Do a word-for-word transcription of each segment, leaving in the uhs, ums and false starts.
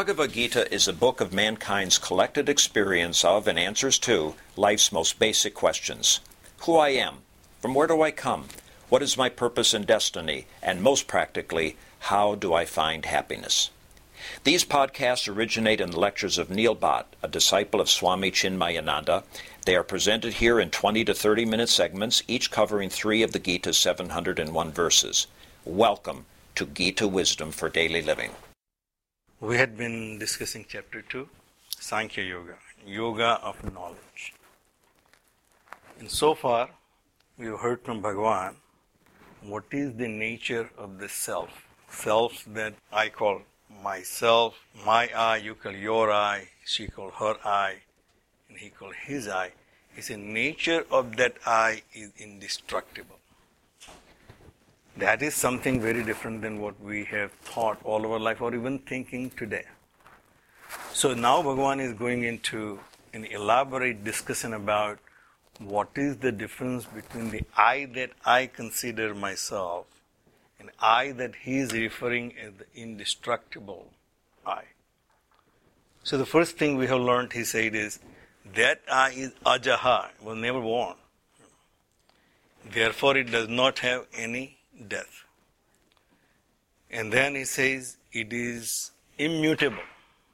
Bhagavad Gita is a book of mankind's collected experience of and answers to life's most basic questions. Who I am, from where do I come, what is my purpose and destiny, and most practically, how do I find happiness? These podcasts originate in the lectures of Neil Bhatt, a disciple of Swami Chinmayananda. They are presented here in twenty to thirty minute segments, each covering three of the Gita's seven hundred one verses. Welcome to Gita Wisdom for Daily Living. We had been discussing chapter two, Sankhya Yoga, Yoga of Knowledge. And so far, we have heard from Bhagavan what is the nature of the self. Self that I call myself, my I, you call your I, she called her I, and he called his I. He said, nature of that I is indestructible. That is something very different than what we have thought all our life or even thinking today. So now Bhagavan is going into an elaborate discussion about what is the difference between the I that I consider myself and I that he is referring as the indestructible I. So the first thing we have learned, he said, is that I is ajaha, was never born. Therefore it does not have any death. And then he says it is immutable,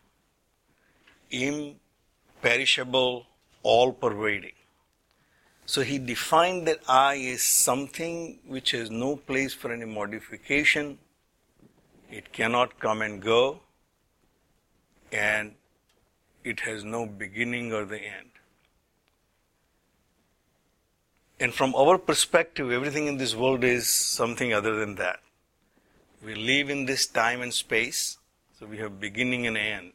imperishable, all-pervading. So he defined that I as something which has no place for any modification. It cannot come and go, and it has no beginning or the end. And from our perspective, everything in this world is something other than that. We live in this time and space, so we have beginning and end.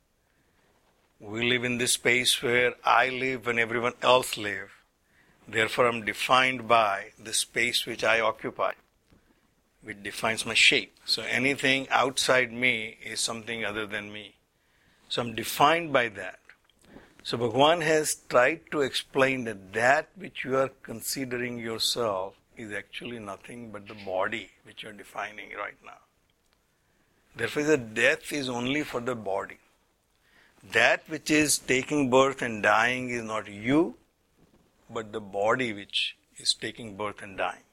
We live in this space where I live and everyone else lives. Therefore, I'm defined by the space which I occupy, which defines my shape. So anything outside me is something other than me. So I'm defined by that. So Bhagavan has tried to explain that that which you are considering yourself is actually nothing but the body which you are defining right now. Therefore, the death is only for the body. That which is taking birth and dying is not you, but the body which is taking birth and dying.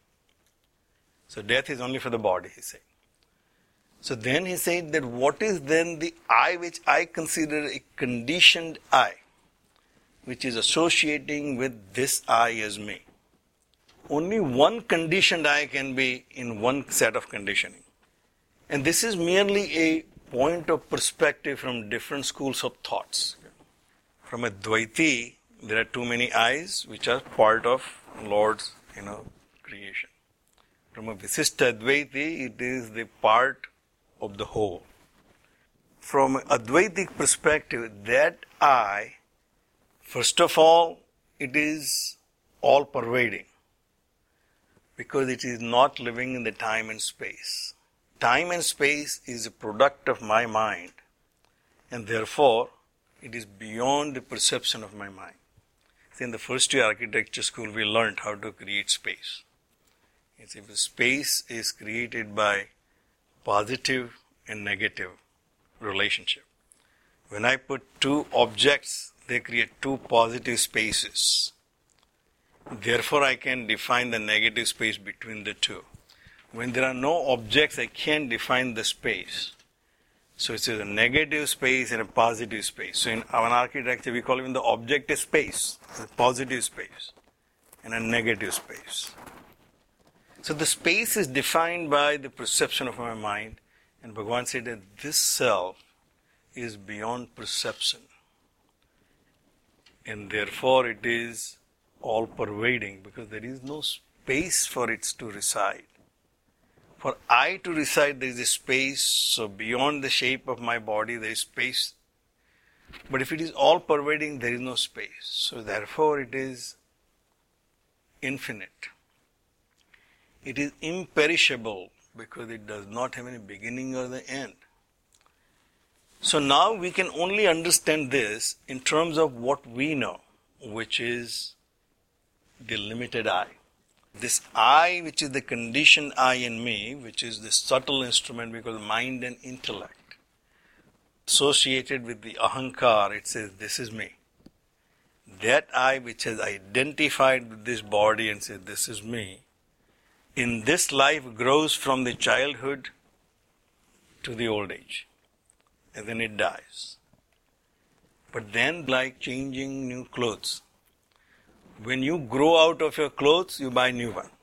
So death is only for the body, he said. So then he said that what is then the I which I consider a conditioned I, which is associating with this I as me. Only one conditioned I can be in one set of conditioning. And this is merely a point of perspective from different schools of thoughts. From a Dvaiti, there are too many I's which are part of Lord's, you know, creation. From a Visishta Advaiti, it is the part of the whole. From an Advaitic perspective, that I, first of all, it is all-pervading because it is not living in the time and space. Time and space is a product of my mind, and therefore it is beyond the perception of my mind. See, in the first year architecture school, we learned how to create space. It's if space is created by positive and negative relationship. When I put two objects, they create two positive spaces. Therefore, I can define the negative space between the two. When there are no objects, I can't define the space. So it's a negative space and a positive space. So in our architecture, we call even the object a space, a positive space, and a negative space. So the space is defined by the perception of my mind, and Bhagavan said that this self is beyond perception. And therefore it is all-pervading because there is no space for it to reside. For I to reside, there is a space, so beyond the shape of my body, there is space. But if it is all-pervading, there is no space. So therefore it is infinite. It is imperishable because it does not have any beginning or the end. So now we can only understand this in terms of what we know, which is the limited I. This I, which is the conditioned I in me, which is the subtle instrument we call mind and intellect. associated with the ahankar, it says, this is me. That I which has identified with this body and says, this is me, in this life grows from the childhood to the old age. And then it dies. But then, like changing new clothes, when you grow out of your clothes, you buy new one.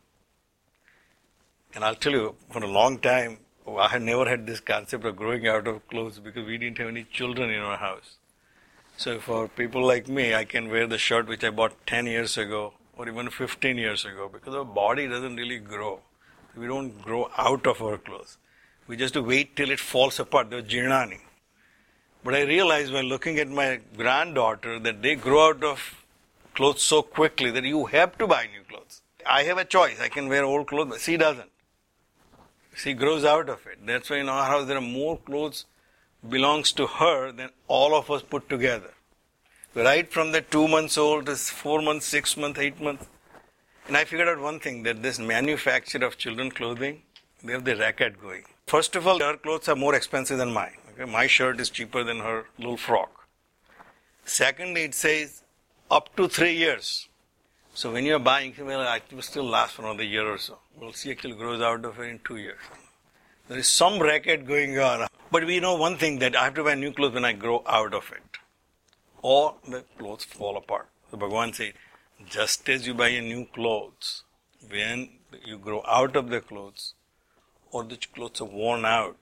And I'll tell you, for a long time, I had never had this concept of growing out of clothes because we didn't have any children in our house. So for people like me, I can wear the shirt which I bought ten years ago or even fifteen years ago because our body doesn't really grow. We don't grow out of our clothes. We just wait till it falls apart. They're jirnani. But I realized when looking at my granddaughter that they grow out of clothes so quickly that you have to buy new clothes. I have a choice. I can wear old clothes, but she doesn't. She grows out of it. That's why in our house there are more clothes belongs to her than all of us put together. Right from the two months old to four months, six months, eight months. And I figured out one thing, that this manufacture of children clothing, they have the racket going. First of all, her clothes are more expensive than mine. Okay? My shirt is cheaper than her little frock. Secondly, it says up to three years. So when you're buying, well, it will still last for another year or so. Well, she actually grows out of it in two years. There is some racket going on. But we know one thing, that I have to buy new clothes when I grow out of it. Or the clothes fall apart. So Bhagavan said, just as you buy a new clothes, when you grow out of the clothes, or the clothes are worn out,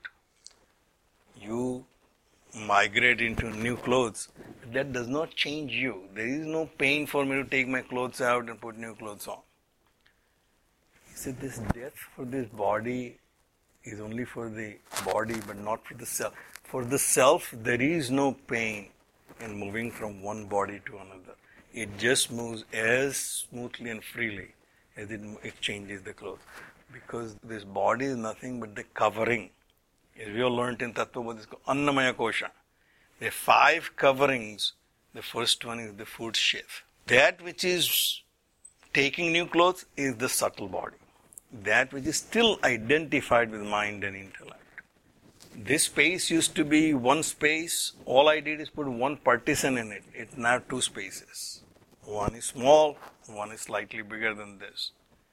you migrate into new clothes. That does not change you. There is no pain for me to take my clothes out and put new clothes on. He said, this death for this body is only for the body, but not for the self. For the self, there is no pain in moving from one body to another. It just moves as smoothly and freely as it, it changes the clothes. Because this body is nothing but the covering. As we all learned in Tattva, it's called Annamaya Kosha. There are five coverings. The first one is the food sheath. That which is taking new clothes is the subtle body. That which is still identified with mind and intellect. This space used to be one space. All I did is put one partition in it. It's now two spaces. One is small, one is slightly bigger than this.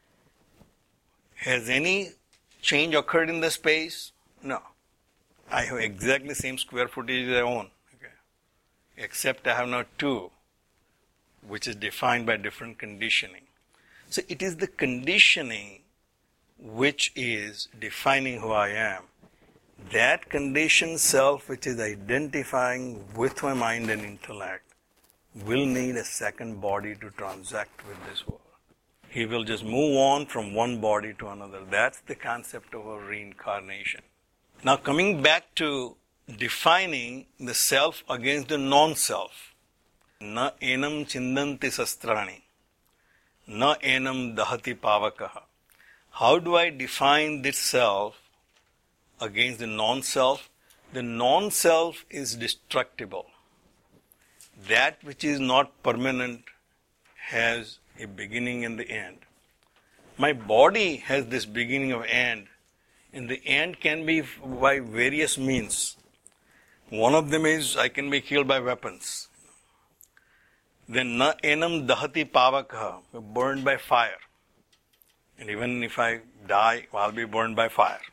Has any change occurred in the space? No. I have exactly same square footage as I own. Okay. Except I have now two, which is defined by different conditioning. So it is the conditioning which is defining who I am. That conditioned self which is identifying with my mind and intellect will need a second body to transact with this world. He will just move on from one body to another. That's the concept of a reincarnation. Now coming back to defining the self against the non-self. Na enam chindanti sastrani. Na enam dahati pavakaha. How do I define this self against the non-self? The non-self is destructible. That which is not permanent has a beginning and the end. My body has this beginning of end, and the end can be by various means. One of them is I can be killed by weapons. Then na enam dahati pavakaha, burned by fire. And even if I die, I'll be burned by fire.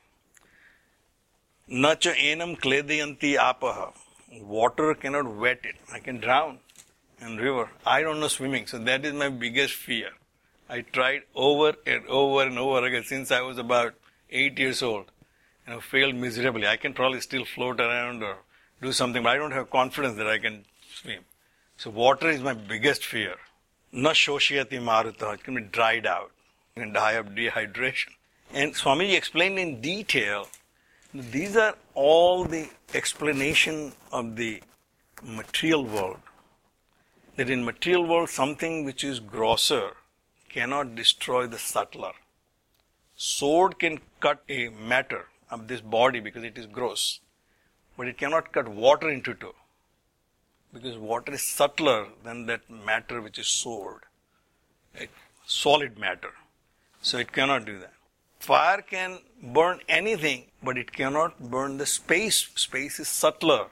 Na cha enam kledayanti apaha, water cannot wet it. I can drown in river. I don't know swimming, so that is my biggest fear. I tried over and over and over again since I was about eight years old, and I failed miserably. I can probably still float around or do something, but I don't have confidence that I can swim. So water is my biggest fear. Na shoshiyati maruta, it can be dried out. You can die of dehydration. And Swamiji explained in detail, these are all the explanation of the material world. That in material world, something which is grosser cannot destroy the subtler. Sword can cut a matter of this body because it is gross, but it cannot cut water into two, because water is subtler than that matter which is sword, a solid matter. So it cannot do that. Fire can burn anything, but it cannot burn the space. Space is subtler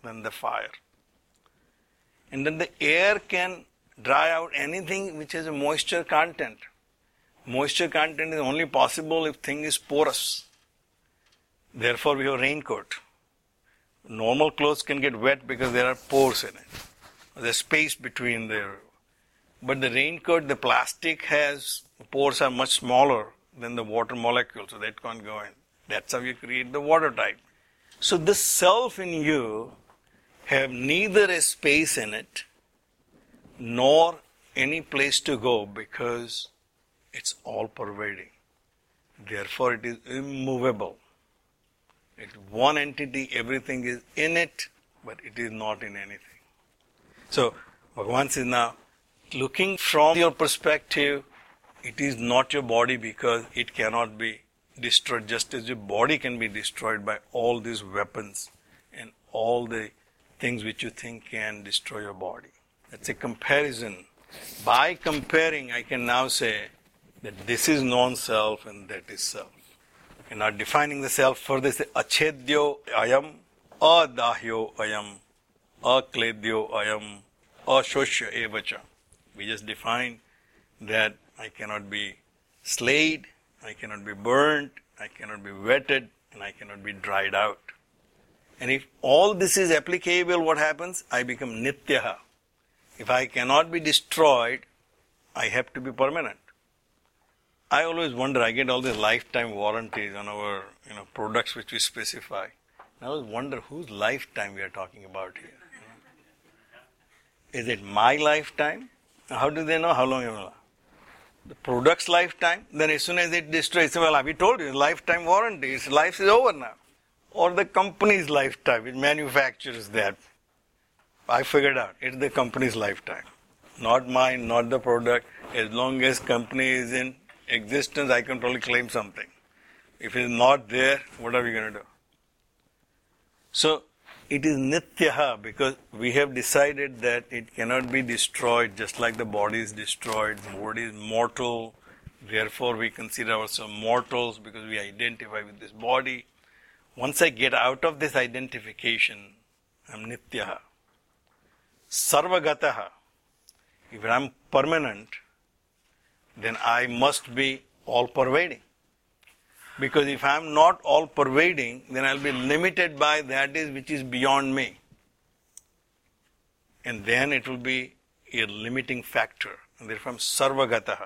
than the fire. And then the air can dry out anything which has a moisture content. Moisture content is only possible if thing is porous. Therefore, we have raincoat. Normal clothes can get wet because there are pores in it. There's space between there. But the raincoat, the plastic has, pores are much smaller than the water molecule, so that can't go in. That's how you create the water type. So the self in you have neither a space in it, nor any place to go, because it's all pervading. Therefore it is immovable. It's one entity, everything is in it, but it is not in anything. So Bhagavan says now, looking from your perspective, it is not your body because it cannot be destroyed, just as your body can be destroyed by all these weapons and all the things which you think can destroy your body. That's a comparison. By comparing, I can now say that this is non-self and that is self. And now defining the self further, say achedyo ayam, adahyo ayam, akledyo ayam, ashoshya evacha. We just defined that I cannot be slayed, I cannot be burnt, I cannot be wetted, and I cannot be dried out. And if all this is applicable, what happens? I become nityaha. If I cannot be destroyed, I have to be permanent. I always wonder, I get all these lifetime warranties on our you know products which we specify. I always wonder whose lifetime we are talking about here. Is it my lifetime? How do they know how long it will last? The product's lifetime? Then as soon as it destroys, well, we told you, lifetime warranty, its life is over now. Or the company's lifetime, it manufactures that. I figured out, it's the company's lifetime. Not mine, not the product. As long as company is in existence, I can probably claim something. If it is not there, what are we going to do? So, it is nityaha because we have decided that it cannot be destroyed just like the body is destroyed. The body is mortal. Therefore, we consider ourselves mortals because we identify with this body. Once I get out of this identification, I am nityaha. Sarvagataha. If I am permanent, then I must be all-pervading. Because if I am not all-pervading, then I will be limited by that is which is beyond me. And then it will be a limiting factor. And therefore I am sarvagataha.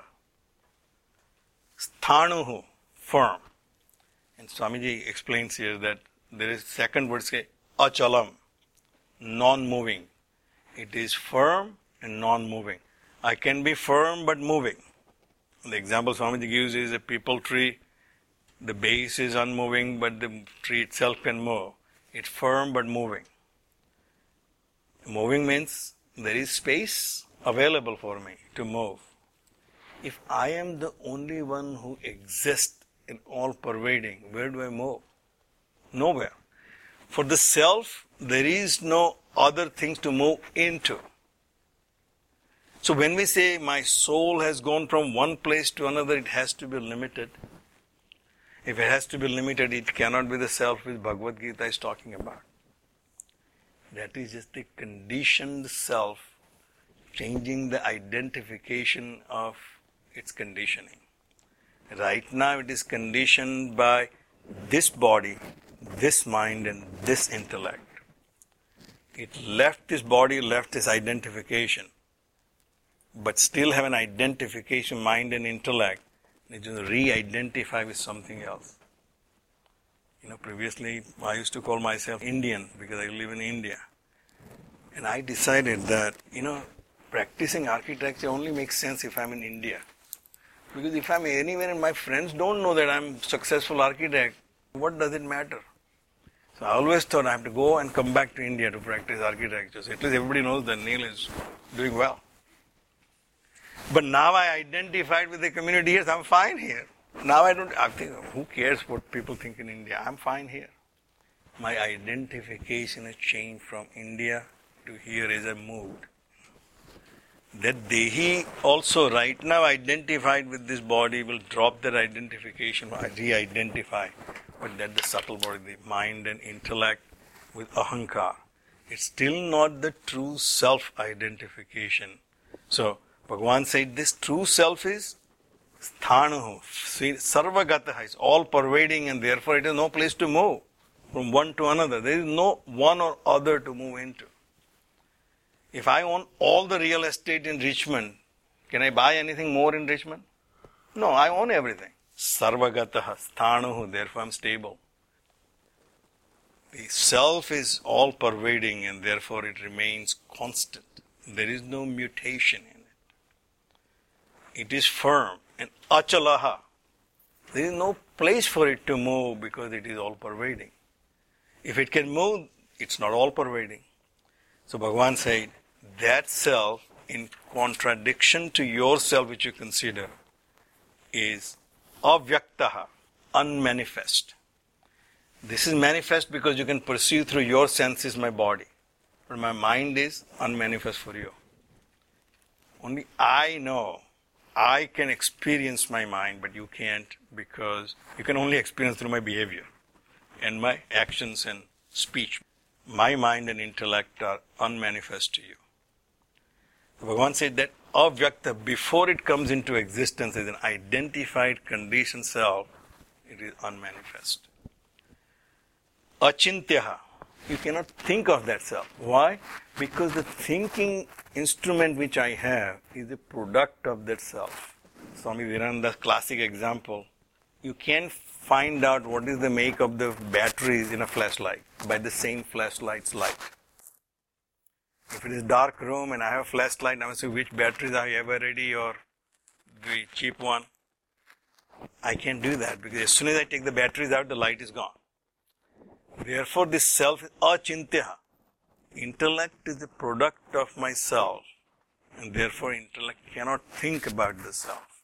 Sthanuhu, firm. And Swamiji explains here that there is second word, say, achalam, non-moving. It is firm and non-moving. I can be firm but moving. The example Swamiji gives is a peepal tree. The base is unmoving, but the tree itself can move. It's firm but moving. Moving means there is space available for me to move. If I am the only one who exists in all pervading, where do I move? Nowhere. For the self, there is no other things to move into. So when we say my soul has gone from one place to another, it has to be limited. If it has to be limited, it cannot be the self which Bhagavad Gita is talking about. That is just the conditioned self, changing the identification of its conditioning. Right now it is conditioned by this body, this mind and this intellect. It left this body, left this identification, but still have an identification, mind and intellect. They just re-identify with something else. You know, previously I used to call myself Indian because I live in India. And I decided that, you know, practicing architecture only makes sense if I'm in India. Because if I'm anywhere and my friends don't know that I'm a successful architect, what does it matter? So I always thought I have to go and come back to India to practice architecture. So at least everybody knows that Neil is doing well. But now I identified with the community here, so I'm fine here. Now I don't, I think, who cares what people think in India? I'm fine here. My identification has changed from India to here as I moved. That Dehi also right now identified with this body will drop their identification, re-identify. But that the subtle body, the mind and intellect with ahankar, It's still not the true self-identification. So, Bhagavan said this true self is sthanahu, sarvagataha, is all pervading, and therefore it has no place to move from one to another. There is no one or other to move into. If I own all the real estate in Richmond, can I buy anything more in Richmond? No, I own everything. Sarvagataha, sthanahu, therefore I am stable. The self is all pervading and therefore it remains constant. There is no mutation in it. It is firm and achalaha. There is no place for it to move because it is all pervading. If it can move, it's not all pervading. So Bhagavan said, that self, in contradiction to yourself which you consider, is avyaktaha, unmanifest. This is manifest because you can perceive through your senses my body. But my mind is unmanifest for you. Only I know. I can experience my mind, but you can't, because you can only experience through my behavior and my actions and speech. My mind and intellect are unmanifest to you. Bhagavan said that avyakta, before it comes into existence as an identified conditioned self, it is unmanifest. Achintyaha, you cannot think of that self. Why? Because the thinking instrument which I have is a product of that self. Swami Vivekananda's classic example, you can't find out what is the make of the batteries in a flashlight by the same flashlight's light. If it is dark room and I have a flashlight, I must say which batteries are ever ready or the cheap one. I can't do that because as soon as I take the batteries out, the light is gone. Therefore, this self is achintyaha. Intellect is the product of myself, and therefore intellect cannot think about the self.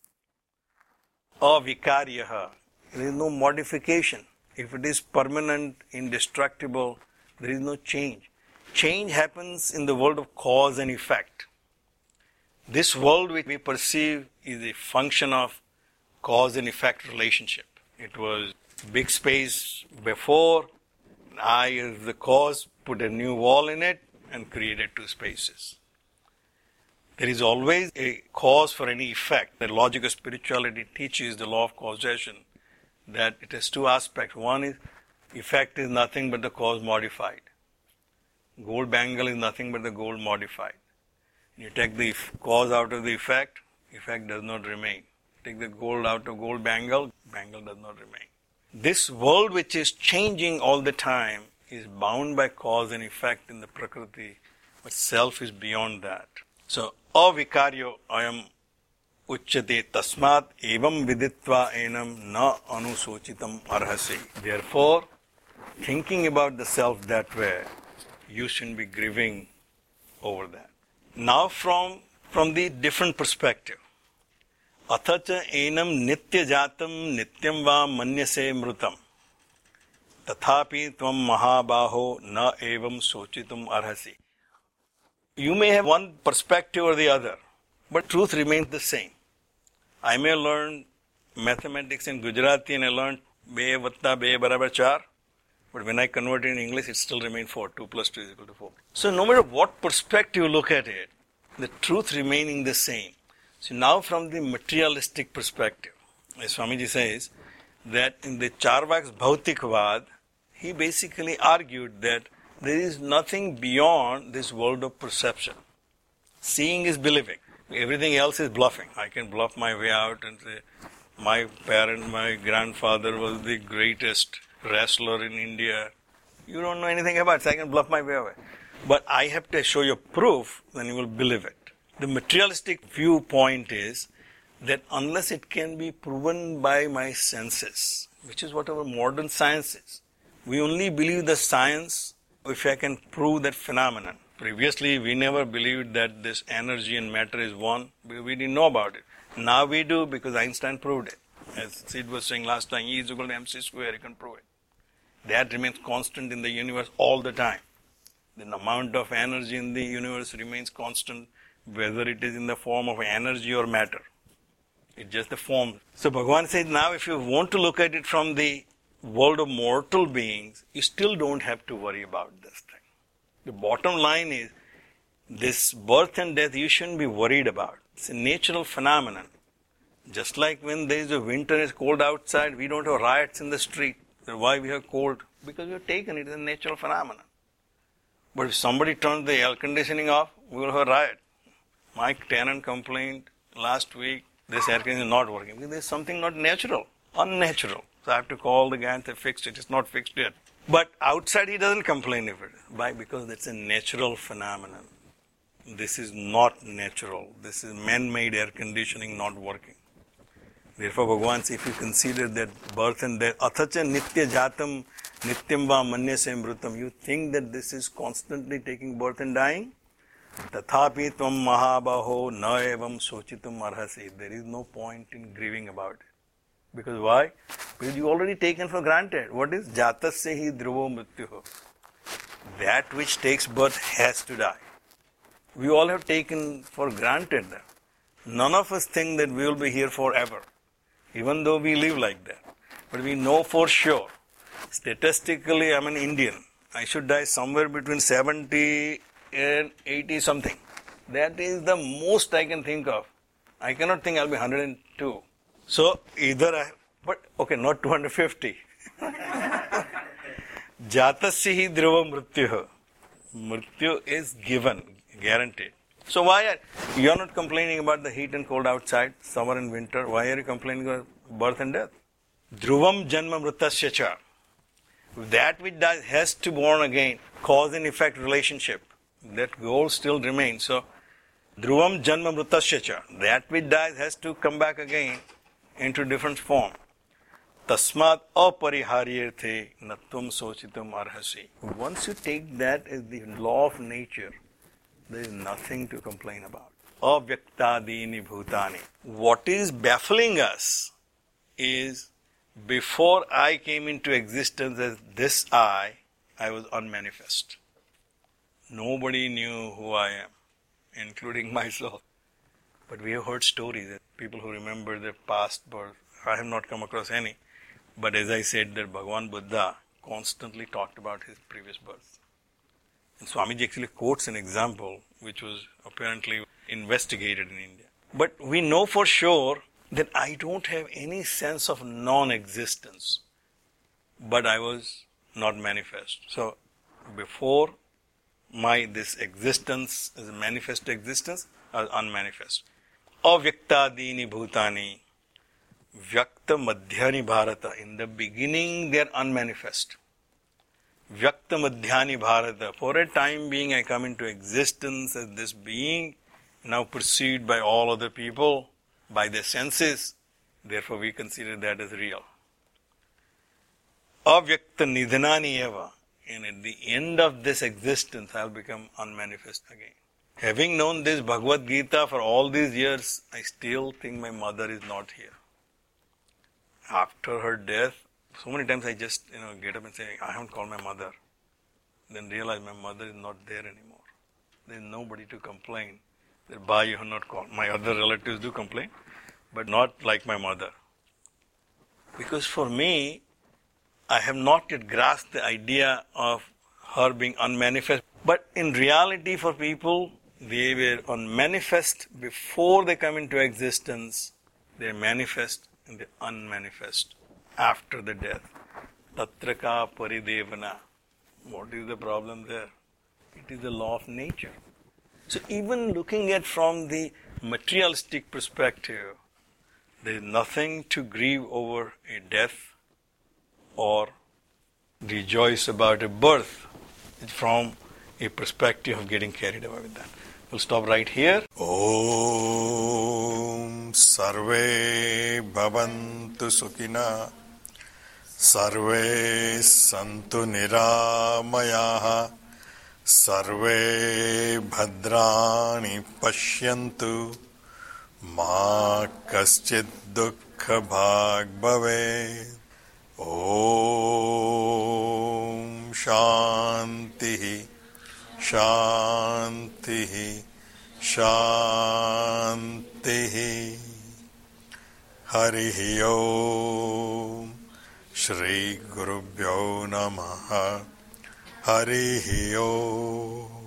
Avikaryaha. There is no modification. If it is permanent, indestructible, there is no change. Change happens in the world of cause and effect. This world which we perceive is a function of cause and effect relationship. It was big space before. I, as the cause, put a new wall in it and created two spaces. There is always a cause for any effect. The logic of spirituality teaches the law of causation, that it has two aspects. One is, effect is nothing but the cause modified. Gold bangle is nothing but the gold modified. You take the cause out of the effect, effect does not remain. Take the gold out of gold bangle, bangle does not remain. This world which is changing all the time is bound by cause and effect in the Prakriti, but self is beyond that. So, avikaryo ayam uchyate tasmat evam viditva enam na anusochitam arhasi. Therefore, thinking about the self that way, you shouldn't be grieving over that. Now from, from the different perspective. Athacha enam nitya jatam nityam va manyase mrutam. Tathapi tvam mahabaho na evam sochitum arhasi. You may have one perspective or the other, but truth remains the same. I may learn mathematics in Gujarati and I learned be vatta be barabar char, but when I convert it in English, it still remains four. two plus two is equal to four. So no matter what perspective you look at it, the truth remaining the same. So now from the materialistic perspective, as Swamiji says, that in the Charvak's Bhautikvad, he basically argued that there is nothing beyond this world of perception. Seeing is believing. Everything else is bluffing. I can bluff my way out and say, my parent, my grandfather was the greatest wrestler in India. You don't know anything about it, so I can bluff my way away. But I have to show you proof, then you will believe it. The materialistic viewpoint is that unless it can be proven by my senses, which is what our modern science is, we only believe the science if I can prove that phenomenon. Previously, we never believed that this energy and matter is one, because we didn't know about it. Now we do because Einstein proved it. As Sid was saying last time, E is equal to mc square, you can prove it. That remains constant in the universe all the time. The amount of energy in the universe remains constant, whether it is in the form of energy or matter. It's just the form. So Bhagavan says, now if you want to look at it from the world of mortal beings, you still don't have to worry about this thing. The bottom line is, this birth and death you shouldn't be worried about. It's a natural phenomenon. Just like when there is a winter and it's cold outside, we don't have riots in the street. So why we have cold? Because we have taken it as a natural phenomenon. But if somebody turns the air conditioning off, we will have a riot. My tenant complained last week, this air conditioner is not working. Because there is something not natural, unnatural. So I have to call the guy and say, fix it. It's not fixed yet. But outside he doesn't complain of it. Why? Because that's a natural phenomenon. This is not natural. This is man-made air conditioning not working. Therefore, Bhagavan, if you consider that birth and death, athacha nitya jatam nityam va manyase mrutam, you think that this is constantly taking birth and dying? Tathapi tvam mahabaho na evam sochitum arhasi. There is no point in grieving about it. Because why? Because you already taken for granted. What is jatasya hi dhruvo mrityuho? That which takes birth has to die. We all have taken for granted that. None of us think that we will be here forever, even though we live like that. But we know for sure, statistically, I'm an Indian. I should die somewhere between seventy and eighty something. That is the most I can think of. I cannot think I'll be one hundred two. So, either I, but okay, not two hundred fifty. Jatasya hi dhruva mrityuh. Mrityu is given, guaranteed. So why are you are not complaining about the heat and cold outside, summer and winter? Why are you complaining about birth and death? Dhruvam janma mritasya cha. That which dies has to born again. Cause and effect relationship. That goal still remains. So, dhruvam janma mritasya cha. That which dies has to come back again into different form. Tasmat apariharyarthe natvam sochitam arhasi. Once you take that as the law of nature, there is nothing to complain about. Avyaktadini bhutani. What is baffling us is, before I came into existence as this I, I was unmanifest. Nobody knew who I am, including myself. But we have heard stories that people who remember their past birth. I have not come across any. But as I said, that Bhagavan Buddha constantly talked about his previous birth. And Swamiji actually quotes an example which was apparently investigated in India. But we know for sure that I don't have any sense of non-existence. But I was not manifest. So, before my this existence as a manifest existence, I was unmanifest. Avyaktadini bhutani. Vyakta madhyani bharata. In the beginning, they are unmanifest. Vyakta madhyani bharata. For a time being, I come into existence as this being, now perceived by all other people, by their senses. Therefore, we consider that as real. Avyakta nidhanani eva. And at the end of this existence, I will become unmanifest again. Having known this Bhagavad Gita for all these years, I still think my mother is not here. After her death, so many times I just, you know, get up and say, I haven't called my mother. Then realize my mother is not there anymore. There is nobody to complain that, Ba, you have not called. My other relatives do complain, but not like my mother. Because for me, I have not yet grasped the idea of her being unmanifest. But in reality, for people, they were unmanifest before they come into existence. They manifest and they unmanifest after the death. Tatraka paridevana. What is the problem there? It is the law of nature. So even looking at from the materialistic perspective, there is nothing to grieve over a death or rejoice about a birth from a perspective of getting carried away with that. We'll stop right here. Om Sarve Bhavantu Sukhina Sarve Santu Niramayaha Sarve Bhadrani Pashyantu Ma Kaschid Dukkha Bhag Bhave. Om Shanti Shanti Shanti Harihi Om Shri Gurubhyo Namaha Harihi Om.